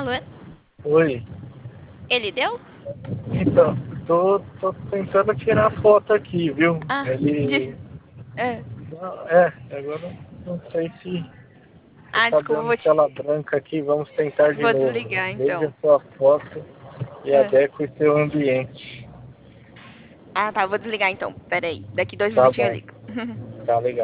Alô? Oi. Ele deu? Então, tô tentando tirar foto aqui, viu? Ah, Ele. é. Não, agora não sei se tá Desculpa, dando tela branca aqui. Vamos tentar de vou novo. desligar Veja então. sua foto e É. adeque o seu ambiente. Tá, vou desligar então. Pera aí, daqui 2 Tá minutinhos eu bom, ligo. tá legal.